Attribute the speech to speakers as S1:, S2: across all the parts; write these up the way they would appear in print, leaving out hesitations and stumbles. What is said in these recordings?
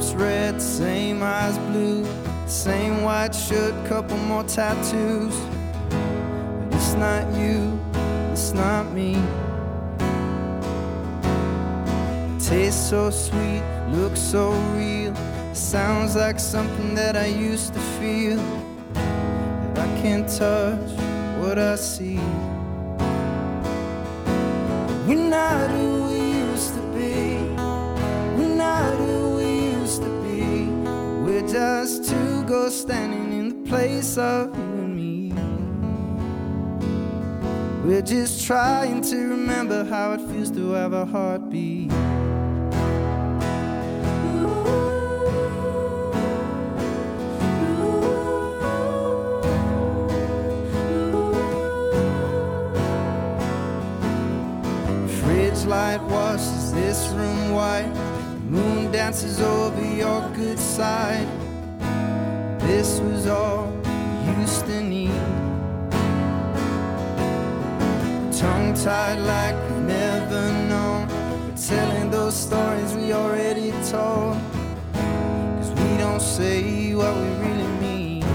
S1: lips red, same eyes blue, same white shirt, couple more tattoos. But it's not you, it's not me. Tastes so sweet, looks so real, sounds like something that I used to feel. But I can't touch what I see. We're not who we used to be. We're not who we used to be. We're just two ghosts standing in the place of you and me. We're just trying to remember how it feels to have a heartbeat. Light washes this room white, moon dances over your good side. This was all you used to need. Tongue-tied like we've never known, we're telling those stories we already told, 'cause we don't say what we really mean.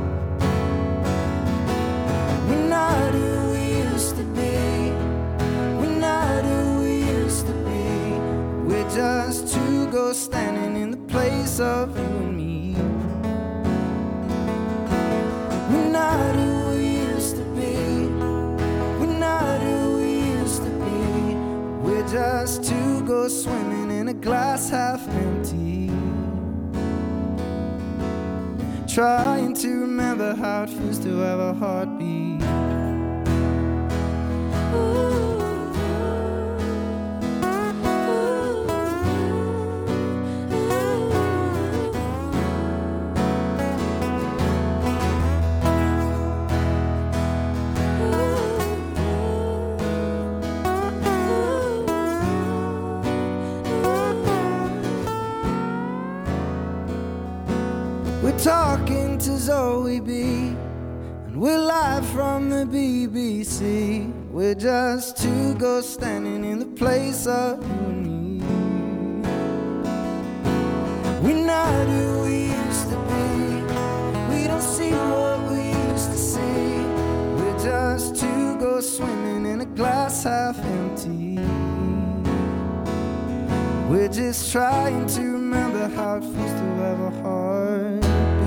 S1: We're not who we used to be. We're not who we used to be. We're just two ghosts standing in the place of you and me. We're not who we used to be. We're not who we used to be. We're just two ghosts swimming in a glass half empty, trying to remember how it feels to have a heartbeat. We're talking to Zoe B, and we're live from the BBC. We're just two ghosts standing in the place of you and me. We're not who we used to be. We don't see what we used to see. We're just two ghosts swimming in a glass half empty. We're just trying to remember how it feels to have a heartbeat.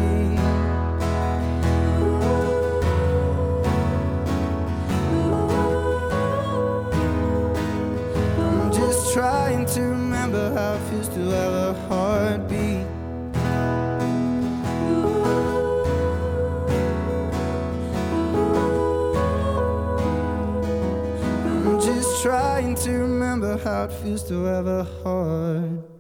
S1: I'm just trying to remember how it feels to have a heartbeat. I'm just trying to remember how it feels to have a heart.